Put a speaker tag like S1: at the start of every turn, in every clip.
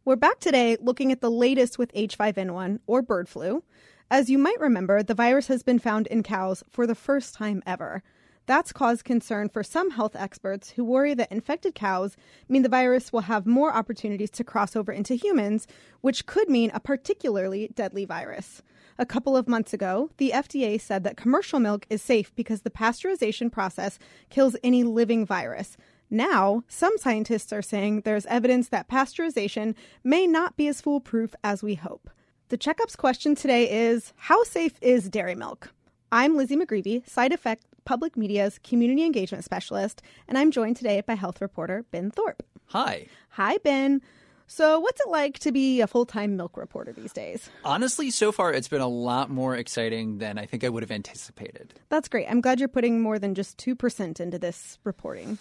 S1: We're back today looking at the latest with H5N1, or bird flu. As you might remember, the virus has been found in cows for the first time ever. That's caused concern for some health experts who worry that infected cows mean the virus will have more opportunities to cross over into humans, which could mean a particularly deadly virus. A couple of months ago, the FDA said that commercial milk is safe because the pasteurization process kills any living virus. Now, some scientists are saying there's evidence that pasteurization may not be as foolproof as we hope. The Checkup's question today is, how safe is dairy milk? I'm Lizzie McGreevy, Side Effect Public Media's Community Engagement Specialist, and I'm joined today by health reporter Ben Thorpe.
S2: Hi.
S1: Hi, Ben. So what's it like to be a full-time milk reporter these days?
S2: Honestly, so far it's been a lot more exciting than I think I would have anticipated.
S1: That's great. I'm glad you're putting more than just 2% into this reporting.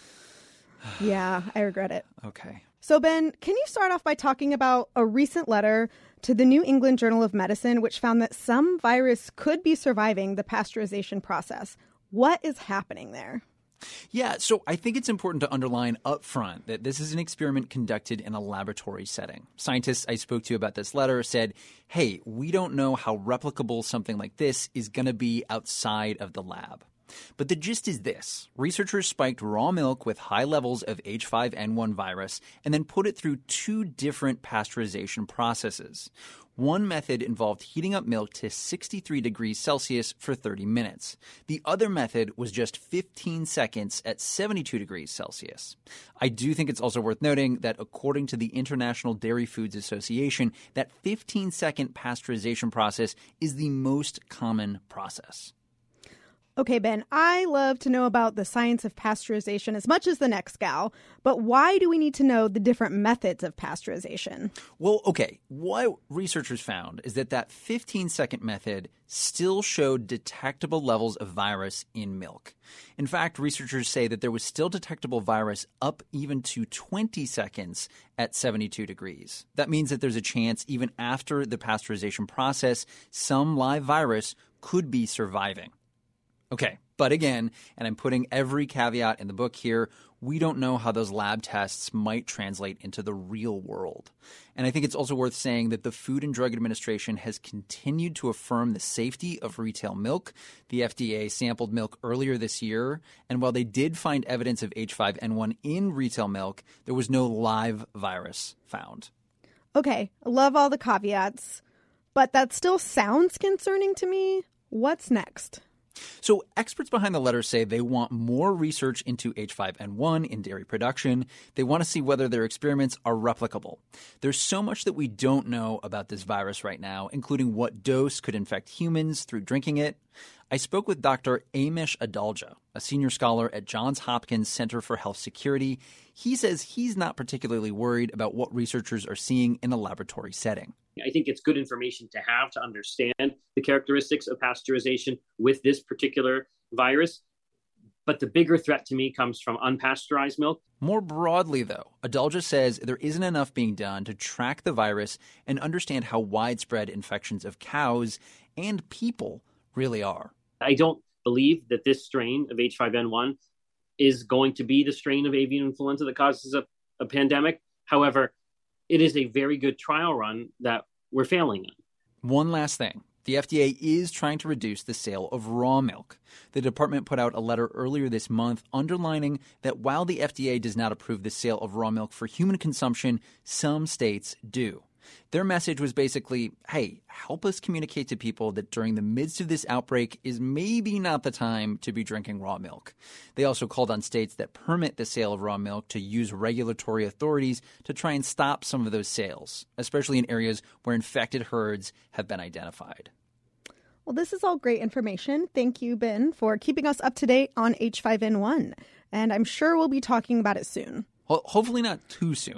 S1: Yeah, I regret it.
S2: Okay.
S1: So, Ben, can you start off by talking about a recent letter to the New England Journal of Medicine, which found that some virus could be surviving the pasteurization process? What is happening there?
S2: Yeah, so I think it's important to underline up front that this is an experiment conducted in a laboratory setting. Scientists I spoke to about this letter said, hey, we don't know how replicable something like this is going to be outside of the lab. But the gist is this. Researchers spiked raw milk with high levels of H5N1 virus and then put it through two different pasteurization processes. One method involved heating up milk to 63 degrees Celsius for 30 minutes. The other method was just 15 seconds at 72 degrees Celsius. I do think it's also worth noting that according to the International Dairy Foods Association, that 15-second pasteurization process is the most common process.
S1: Okay, Ben, I love to know about the science of pasteurization as much as the next gal, but why do we need to know the different methods of pasteurization?
S2: Well, okay, what researchers found is that 15-second method still showed detectable levels of virus in milk. In fact, researchers say that there was still detectable virus up even to 20 seconds at 72 degrees. That means that there's a chance even after the pasteurization process, some live virus could be surviving. Okay, but again, and I'm putting every caveat in the book here, we don't know how those lab tests might translate into the real world. And I think it's also worth saying that the Food and Drug Administration has continued to affirm the safety of retail milk. The FDA sampled milk earlier this year, and while they did find evidence of H5N1 in retail milk, there was no live virus found.
S1: Okay, I love all the caveats, but that still sounds concerning to me. What's next?
S2: So experts behind the letter say they want more research into H5N1 in dairy production. They want to see whether their experiments are replicable. There's so much that we don't know about this virus right now, including what dose could infect humans through drinking it. I spoke with Dr. Amish Adalja, a senior scholar at Johns Hopkins Center for Health Security. He says he's not particularly worried about what researchers are seeing in a laboratory setting.
S3: I think it's good information to have to understand the characteristics of pasteurization with this particular virus. But the bigger threat to me comes from unpasteurized milk.
S2: More broadly, though, Adalja says there isn't enough being done to track the virus and understand how widespread infections of cows and people really are.
S3: I don't believe that this strain of H5N1 is going to be the strain of avian influenza that causes a pandemic. However, it is a very good trial run that we're failing in.
S2: One last thing. The FDA is trying to reduce the sale of raw milk. The department put out a letter earlier this month underlining that while the FDA does not approve the sale of raw milk for human consumption, some states do. Their message was basically, hey, help us communicate to people that during the midst of this outbreak is maybe not the time to be drinking raw milk. They also called on states that permit the sale of raw milk to use regulatory authorities to try and stop some of those sales, especially in areas where infected herds have been identified.
S1: Well, this is all great information. Thank you, Ben, for keeping us up to date on H5N1. And I'm sure we'll be talking about it soon.
S2: Hopefully not too soon.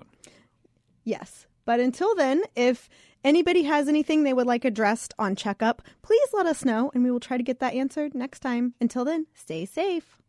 S1: Yes. But until then, if anybody has anything they would like addressed on Checkup, please let us know and we will try to get that answered next time. Until then, stay safe.